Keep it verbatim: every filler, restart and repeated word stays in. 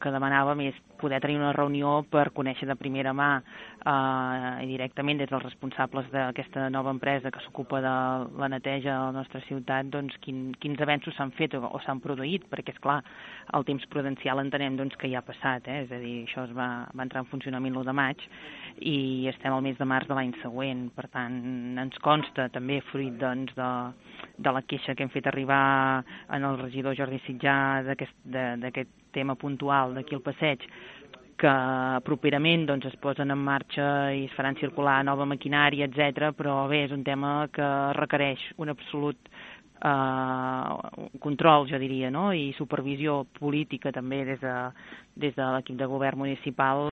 que demanàvem és poder tenir una reunió per conèixer de primera mà eh, directament des dels responsables d'aquesta nova empresa que s'ocupa de la neteja a la nostra ciutat, doncs quin, quins avenços s'han fet o, o s'han produït, perquè és clar, el temps prudencial entenem doncs, que ja ha passat, eh? És a dir, això es va, va entrar en funcionament l'u de maig i estem al mes de març de l'any següent, per tant ens consta també fruit doncs, de, de la queixa que hem fet arribar en el regidor Jordi Sitjà d'aquest tema puntual d'aquí al passeig, que properament doncs, es posen en marxa i es faran circular nova maquinària, etcètera. Però bé, és un tema que requereix un absolut eh, control, jo diria, no? I supervisió política també des de, des de l'equip de govern municipal